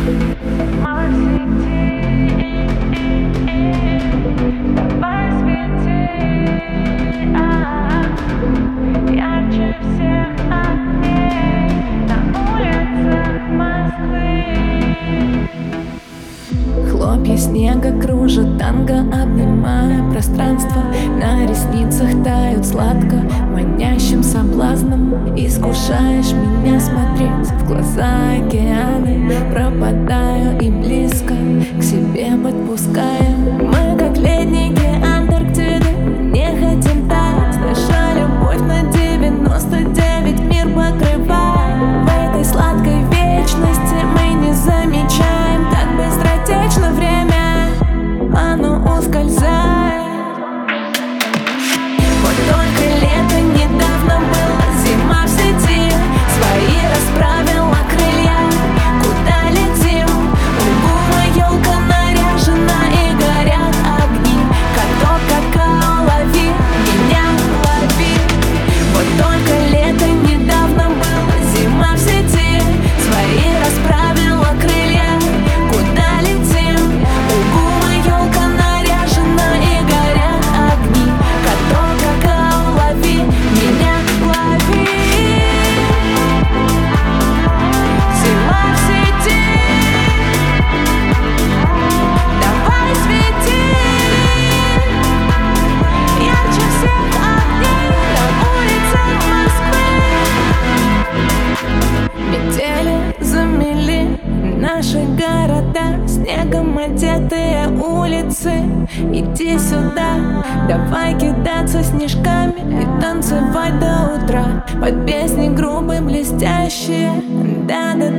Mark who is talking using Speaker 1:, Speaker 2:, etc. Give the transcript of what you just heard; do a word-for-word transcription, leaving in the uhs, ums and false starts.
Speaker 1: Хлопья снега кружат танго, обнимая пространство. На ресницах тают сладко, манящим соблазном. Искушаешь меня смотреть в глаза океаны. Пропадаю и близко к себе подпуская. Мы как ледники Антарктиды, не хотим таять. Наша любовь на девяносто девять мир покрывает. В этой сладкой вечности мы не замечаем, так быстротечно время, оно ускользает. Вот только лето недавно было, зима в сети. Свои расправила крылья, куда летим? Луна, елка наряжена и горят огни. Каток, какао, лови, меня лови. Вот только лето недавно было, зима в сети. Свои расправила крылья, куда летим? Луна, елка наряжена и горят огни. Каток, какао, лови, меня лови. Зима в сети, давай свети. Ярче всех огней на улицах Москвы. Метели замели наши города, снегом одетые улицы. Иди сюда, давай кидаться снежками и танцевать до утра под песни грубые, блестящие. Да-да.